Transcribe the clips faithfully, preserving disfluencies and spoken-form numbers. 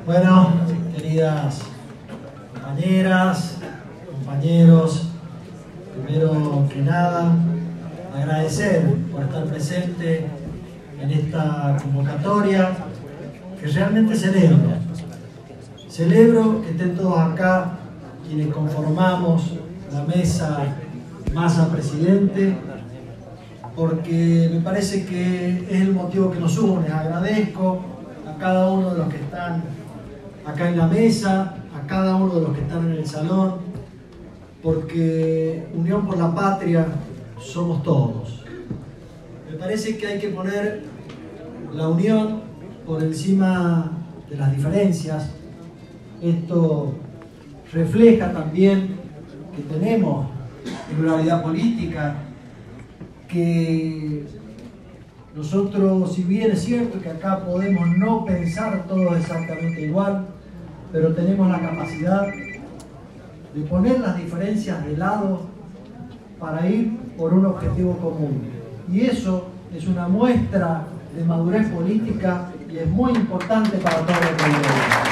Bueno, queridas compañeras, compañeros, primero que nada, agradecer por estar presente en esta convocatoria que realmente celebro. Celebro que estén todos acá, quienes conformamos la mesa Massa Presidente, porque me parece que es el motivo que nos une. Agradezco a cada uno de los que están acá en la mesa, a cada uno de los que están en el salón, porque Unión por la Patria somos todos. Me parece que hay que poner la unión por encima de las diferencias. Esto refleja también que tenemos pluralidad política, que nosotros, si bien es cierto que acá podemos no pensar todos exactamente igual, pero tenemos la capacidad de poner las diferencias de lado para ir por un objetivo común. Y eso es una muestra de madurez política y es muy importante para todos los pueblos.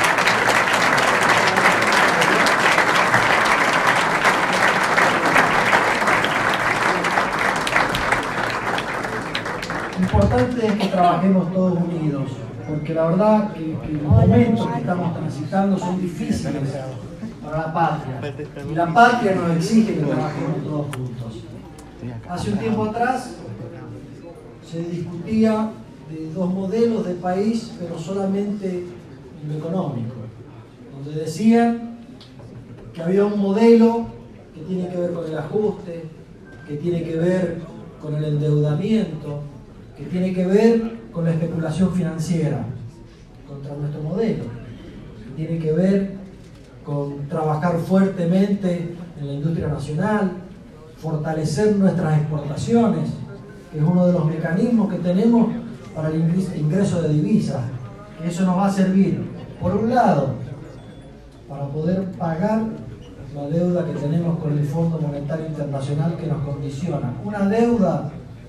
Lo importante es que trabajemos todos unidos, porque la verdad que, que los momentos que estamos transitando son difíciles para la patria, y la patria nos exige que trabajemos todos juntos. Hace un tiempo atrás se discutía de dos modelos de país, pero solamente en lo económico, donde decían que había un modelo que tiene que ver con el ajuste, que tiene que ver con el endeudamiento, que tiene que ver con la especulación financiera contra nuestro modelo, que tiene que ver con trabajar fuertemente en la industria nacional, fortalecer nuestras exportaciones, que es uno de los mecanismos que tenemos para el ingreso de divisas, que eso nos va a servir, por un lado, para poder pagar la deuda que tenemos con el Fondo Monetario Internacional que nos condiciona, una deuda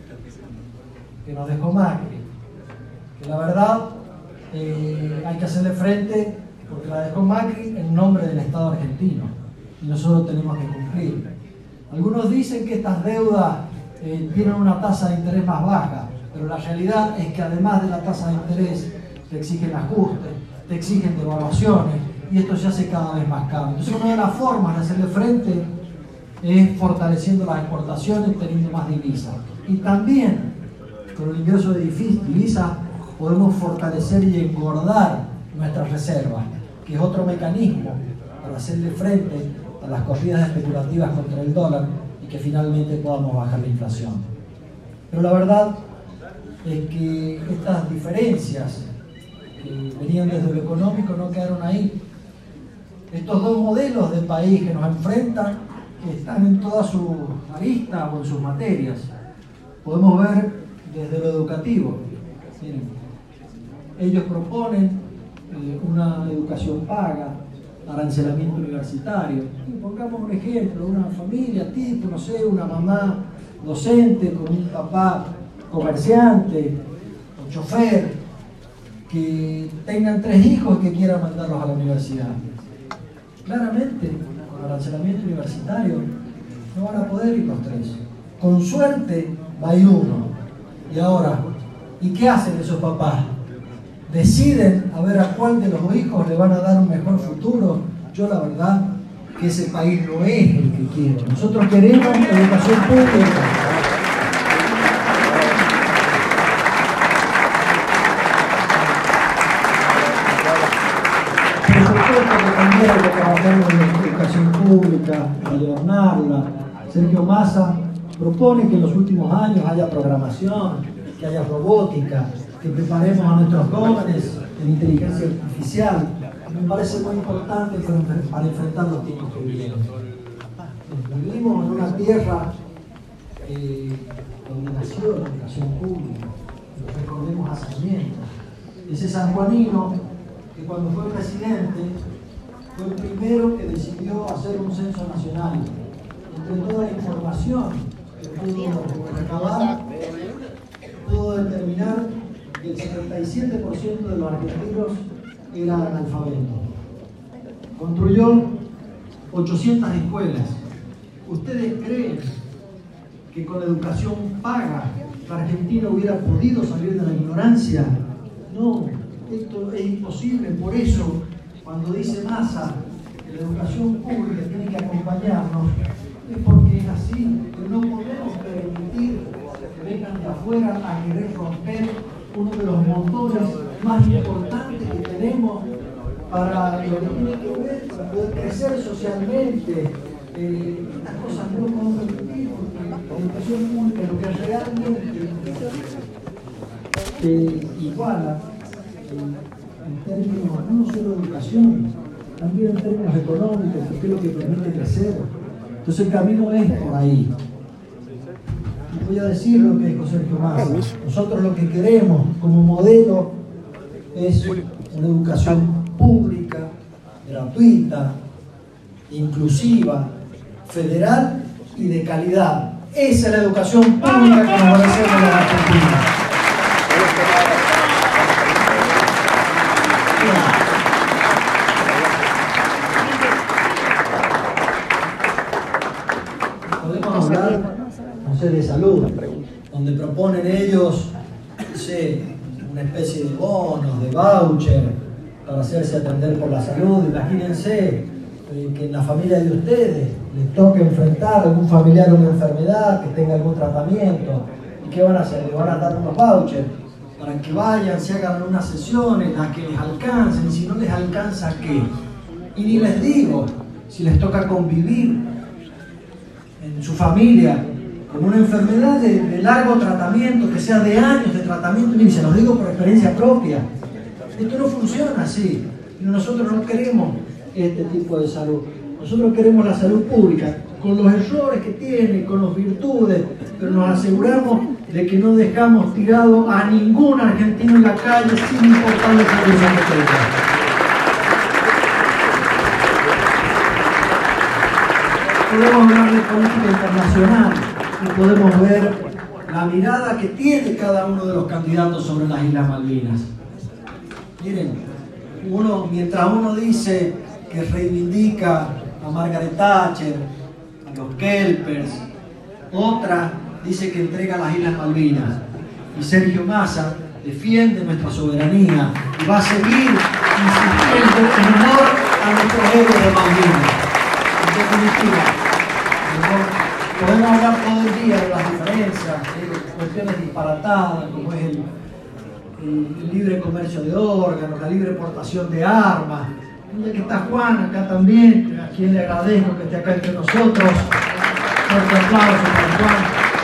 que nos dejó Macri, que la verdad eh, hay que hacerle frente porque la dejó Macri en nombre del Estado argentino y nosotros tenemos que cumplir. Algunos dicen que estas deudas eh, tienen una tasa de interés más baja, pero la realidad es que además de la tasa de interés te exigen ajustes, te exigen devaluaciones y esto se hace cada vez más caro. Entonces una de las formas de hacerle frente es fortaleciendo las exportaciones, teniendo más divisas. Y también con el ingreso de divisas podemos fortalecer y engordar nuestras reservas, que es otro mecanismo para hacerle frente a las corridas especulativas contra el dólar y que finalmente podamos bajar la inflación. Pero la verdad es que estas diferencias que venían desde lo económico no quedaron ahí. Estos dos modelos de país que nos enfrentan, que están en todas sus aristas o en sus materias, podemos ver desde lo educativo. Miren, ellos proponen eh, una educación paga, arancelamiento universitario. Y pongamos un ejemplo, una familia tipo, no sé, una mamá docente con un papá comerciante o chofer, que tengan tres hijos que quieran mandarlos a la universidad. Claramente, con arancelamiento universitario, no van a poder ir los tres. Con suerte va a ir uno. Y ahora, ¿y qué hacen esos papás? Deciden a ver a cuál de los hijos le van a dar un mejor futuro. Yo la verdad que ese país no es el que quiero. Nosotros queremos educación pública. Por supuesto que también hay que trabajar en la educación pública, adornarla. Sergio Massa propone que en los últimos años haya programación, que haya robótica, que preparemos a nuestros jóvenes en inteligencia artificial. Me parece muy importante para enfrentar los tiempos que vivimos. Vivimos en una tierra eh, donde nació la educación pública. Recordemos a Sarmiento, ese sanjuanino que cuando fue presidente fue el primero que decidió hacer un censo nacional. Entre toda la información que pudo recabar, pudo determinar que el setenta y siete por ciento de los argentinos era analfabeto. Construyó ochocientas escuelas. ¿Ustedes creen que con educación paga la Argentina hubiera podido salir de la ignorancia? No, esto es imposible. Por eso, cuando dice Massa que la educación pública tiene que acompañarnos, es porque es así. Pero no podemos permitir que vengan de afuera a querer romper uno de los motores más importantes que tenemos para lo que tiene que ver, para poder crecer socialmente. Eh, estas cosas no podemos permitir porque la educación pública es lo que realmente eh, iguala eh, en términos no solo de educación, también en términos económicos, porque es lo que permite crecer. Entonces el camino es por ahí. Y voy a decir lo que dijo Sergio Massa. Nosotros lo que queremos como modelo es una educación pública, gratuita, inclusiva, federal y de calidad. Esa es la educación pública que nos merecemos en la Argentina. Podemos hablar, no sé, de salud, donde proponen ellos, no sé, una especie de bonos, de voucher, para hacerse atender por la salud. Imagínense eh, que en la familia de ustedes les toque enfrentar a algún familiar a una enfermedad, que tenga algún tratamiento. ¿Y qué van a hacer? Le van a dar unos vouchers para que vayan, se hagan unas sesiones, las que les alcancen. Si no les alcanza, ¿qué? Y ni les digo, si les toca convivir en su familia con una enfermedad de, de largo tratamiento, que sea de años de tratamiento, y se los digo por experiencia propia. Esto no funciona así. Nosotros no queremos este tipo de salud. Nosotros queremos la salud pública, con los errores que tiene, con las virtudes, pero nos aseguramos de que no dejamos tirado a ningún argentino en la calle sin importar el servicio que tenga. Podemos hablar de política internacional y podemos ver la mirada que tiene cada uno de los candidatos sobre las Islas Malvinas. Miren, uno, mientras uno dice que reivindica a Margaret Thatcher, a los Kelpers, otra dice que entrega las Islas Malvinas. Y Sergio Massa defiende nuestra soberanía y va a seguir insistiendo en honor a nuestros héroes de Malvinas. En definitiva, podemos hablar todo el día de las diferencias, de cuestiones disparatadas, como es el el libre comercio de órganos, la libre portación de armas. Ya que está Juan acá también, a quien le agradezco que esté acá entre nosotros. Fuerte aplauso para Juan.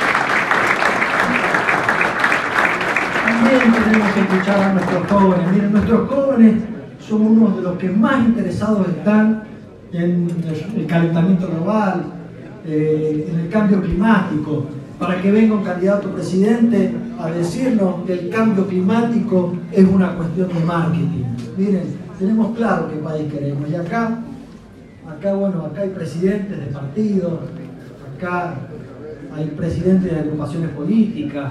También tenemos que escuchar a nuestros jóvenes. Miren, nuestros jóvenes son unos de los que más interesados están en el calentamiento global, eh, en el cambio climático, para que venga un candidato presidente a decirnos que el cambio climático es una cuestión de marketing. Miren, tenemos claro qué país queremos. Y acá, acá, bueno, acá hay presidentes de partidos, acá hay presidentes de agrupaciones políticas,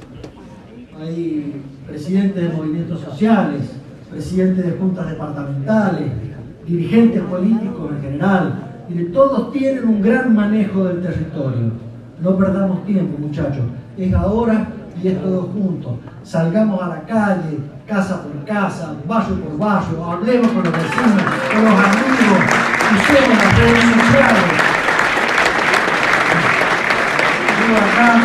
hay presidentes de movimientos sociales, presidentes de juntas departamentales, dirigentes políticos en general. Miren, todos tienen un gran manejo del territorio. No perdamos tiempo, muchachos. Es ahora y es todo junto. Salgamos a la calle, casa por casa, barrio por barrio, hablemos con los vecinos, con los amigos, usemos las redes sociales. Veo acá,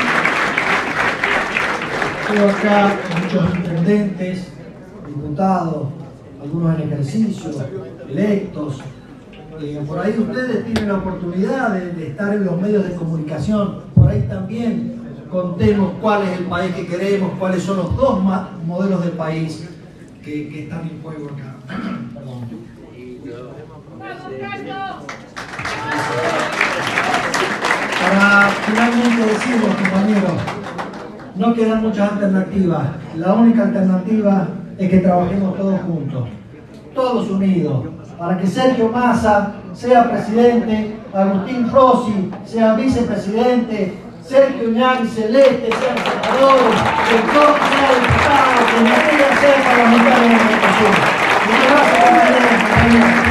veo acá muchos intendentes, diputados, algunos en ejercicio, electos. Eh, por ahí ustedes tienen la oportunidad de, de estar en los medios de comunicación. Por ahí también contemos cuál es el país que queremos, cuáles son los dos modelos de país que, que están en juego acá. Perdón. Para finalmente decirlo, compañeros, no quedan muchas alternativas. La única alternativa es que trabajemos todos juntos, todos unidos, para que Sergio Massa sea presidente, Agustín Rossi sea vicepresidente, Sergio Iñaki Celeste sea senador, que el Coque sea diputado, que María sea parlamentario de la República. Argentina.